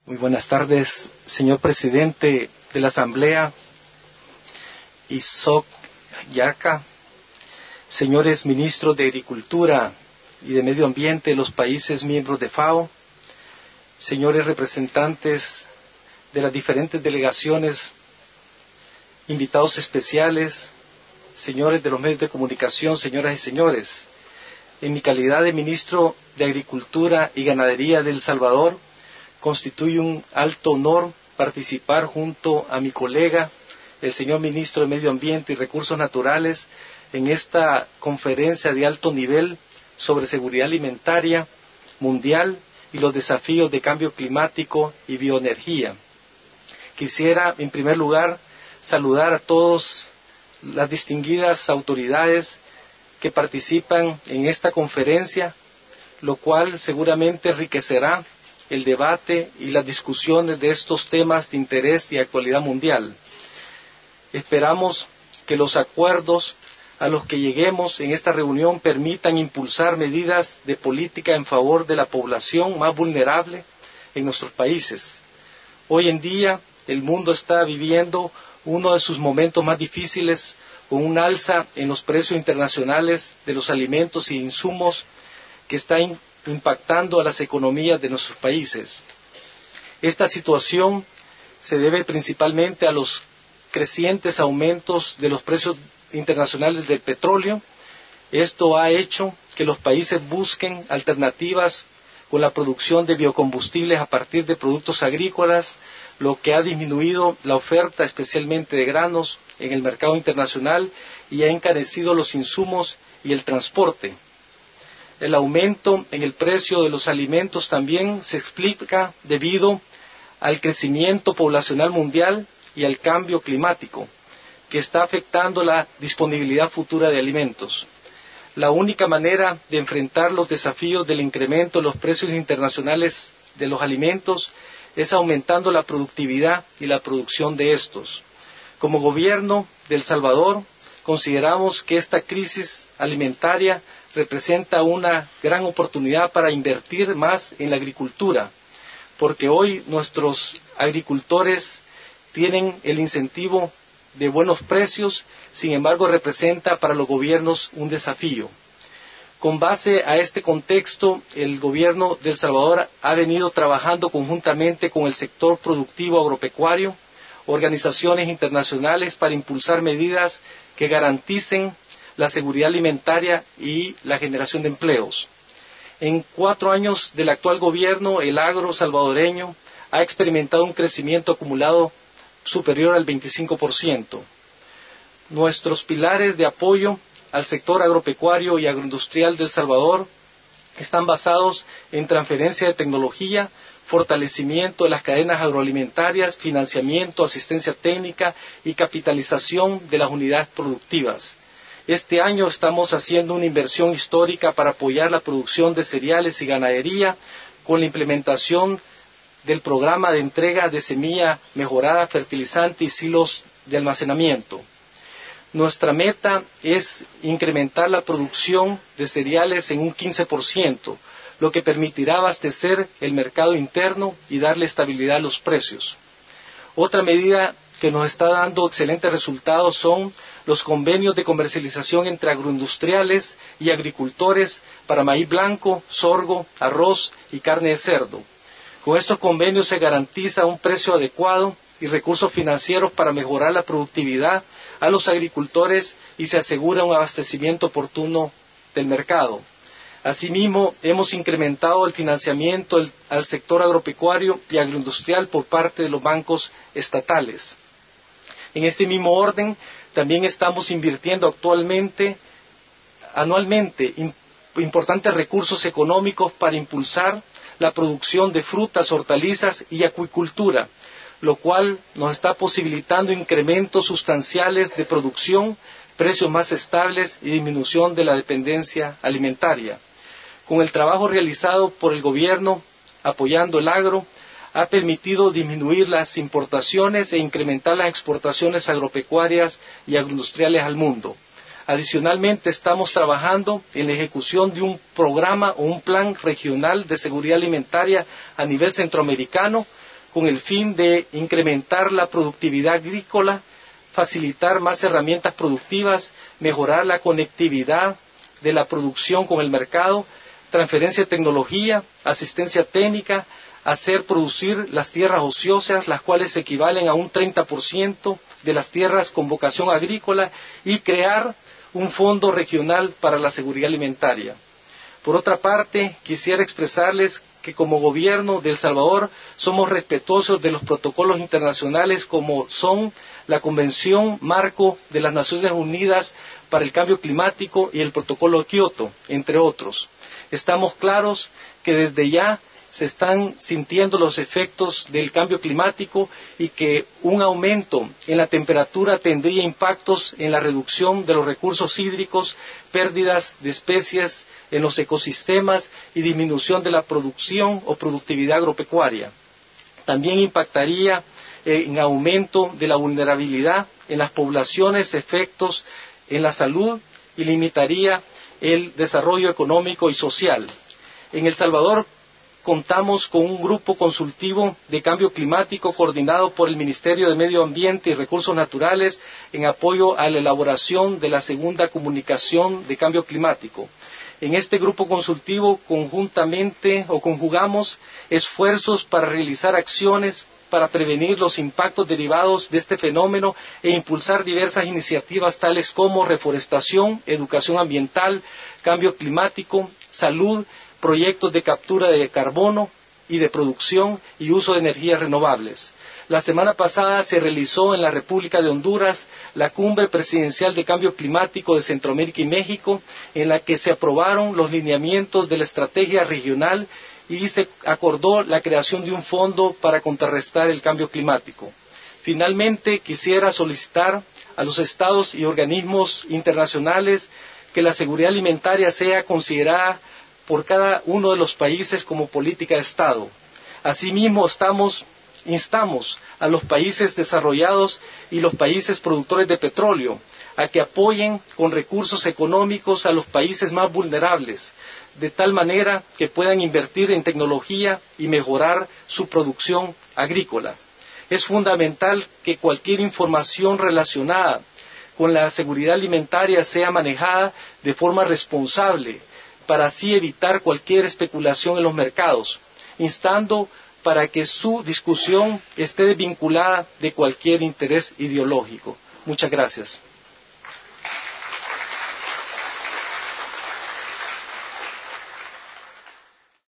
Muy buenas tardes, señor presidente de la Asamblea, Isaac Yaca, señores ministros de Agricultura y de Medio Ambiente de los países miembros de FAO, señores representantes de las diferentes delegaciones, invitados especiales, señores de los medios de comunicación, señoras y señores. En mi calidad de ministro de Agricultura y Ganadería de El Salvador, constituye un alto honor participar junto a mi colega, el señor ministro de Medio Ambiente y Recursos Naturales, en esta conferencia de alto nivel sobre seguridad alimentaria mundial y los desafíos de cambio climático y bioenergía. Quisiera, en primer lugar, saludar a todas las distinguidas autoridades que participan en esta conferencia, lo cual seguramente enriquecerá el debate y las discusiones de estos temas de interés y actualidad mundial. Esperamos que los acuerdos a los que lleguemos en esta reunión permitan impulsar medidas de política en favor de la población más vulnerable en nuestros países. Hoy en día el mundo está viviendo uno de sus momentos más difíciles, con un alza en los precios internacionales de los alimentos y insumos que está impactando a las economías de nuestros países. Esta situación se debe principalmente a los crecientes aumentos de los precios internacionales del petróleo. Esto ha hecho que los países busquen alternativas con la producción de biocombustibles a partir de productos agrícolas, lo que ha disminuido la oferta, especialmente de granos, en el mercado internacional y ha encarecido los insumos y el transporte. El aumento en el precio de los alimentos también se explica debido al crecimiento poblacional mundial y al cambio climático, que está afectando la disponibilidad futura de alimentos. La única manera de enfrentar los desafíos del incremento de los precios internacionales de los alimentos es aumentando la productividad y la producción de estos. Como gobierno de El Salvador, consideramos que esta crisis alimentaria representa una gran oportunidad para invertir más en la agricultura, porque hoy nuestros agricultores tienen el incentivo de buenos precios, sin embargo representa para los gobiernos un desafío. Con base a este contexto, el gobierno de El Salvador ha venido trabajando conjuntamente con el sector productivo agropecuario, organizaciones internacionales para impulsar medidas que garanticen la seguridad alimentaria y la generación de empleos. En 4 años del actual gobierno, el agro salvadoreño ha experimentado un crecimiento acumulado superior al 25%. Nuestros pilares de apoyo al sector agropecuario y agroindustrial de El Salvador están basados en transferencia de tecnología, fortalecimiento de las cadenas agroalimentarias, financiamiento, asistencia técnica y capitalización de las unidades productivas. Este año estamos haciendo una inversión histórica para apoyar la producción de cereales y ganadería con la implementación del programa de entrega de semilla mejorada, fertilizante y silos de almacenamiento. Nuestra meta es incrementar la producción de cereales en un 15%, lo que permitirá abastecer el mercado interno y darle estabilidad a los precios. Otra medida que nos está dando excelentes resultados son los convenios de comercialización entre agroindustriales y agricultores para maíz blanco, sorgo, arroz y carne de cerdo. Con estos convenios se garantiza un precio adecuado y recursos financieros para mejorar la productividad a los agricultores y se asegura un abastecimiento oportuno del mercado. Asimismo, hemos incrementado el financiamiento al sector agropecuario y agroindustrial por parte de los bancos estatales. En este mismo orden, también estamos invirtiendo anualmente importantes recursos económicos para impulsar la producción de frutas, hortalizas y acuicultura, lo cual nos está posibilitando incrementos sustanciales de producción, precios más estables y disminución de la dependencia alimentaria. Con el trabajo realizado por el gobierno apoyando el agro, ha permitido disminuir las importaciones e incrementar las exportaciones agropecuarias y agroindustriales al mundo. Adicionalmente, estamos trabajando en la ejecución de un programa o un plan regional de seguridad alimentaria a nivel centroamericano, con el fin de incrementar la productividad agrícola, facilitar más herramientas productivas, mejorar la conectividad de la producción con el mercado, transferencia de tecnología, asistencia técnica, hacer producir las tierras ociosas, las cuales equivalen a un 30% de las tierras con vocación agrícola, y crear un fondo regional para la seguridad alimentaria. Por otra parte, quisiera expresarles que como gobierno de El Salvador somos respetuosos de los protocolos internacionales como son la Convención Marco de las Naciones Unidas para el Cambio Climático y el Protocolo de Kioto, entre otros. Estamos claros que desde ya se están sintiendo los efectos del cambio climático y que un aumento en la temperatura tendría impactos en la reducción de los recursos hídricos, pérdidas de especies en los ecosistemas y disminución de la producción o productividad agropecuaria. También impactaría en aumento de la vulnerabilidad en las poblaciones, efectos en la salud y limitaría el desarrollo económico y social. En El Salvador contamos con un grupo consultivo de cambio climático coordinado por el Ministerio de Medio Ambiente y Recursos Naturales en apoyo a la elaboración de la segunda comunicación de cambio climático. En este grupo consultivo conjugamos esfuerzos para realizar acciones para prevenir los impactos derivados de este fenómeno e impulsar diversas iniciativas tales como reforestación, educación ambiental, cambio climático, salud, proyectos de captura de carbono y de producción y uso de energías renovables. La semana pasada se realizó en la República de Honduras la Cumbre Presidencial de Cambio Climático de Centroamérica y México, en la que se aprobaron los lineamientos de la estrategia regional y se acordó la creación de un fondo para contrarrestar el cambio climático. Finalmente, quisiera solicitar a los estados y organismos internacionales que la seguridad alimentaria sea considerada por cada uno de los países como política de Estado. Asimismo, instamos a los países desarrollados y los países productores de petróleo a que apoyen con recursos económicos a los países más vulnerables, de tal manera que puedan invertir en tecnología y mejorar su producción agrícola. Es fundamental que cualquier información relacionada con la seguridad alimentaria sea manejada de forma responsable, para así evitar cualquier especulación en los mercados, instando para que su discusión esté desvinculada de cualquier interés ideológico. Muchas gracias.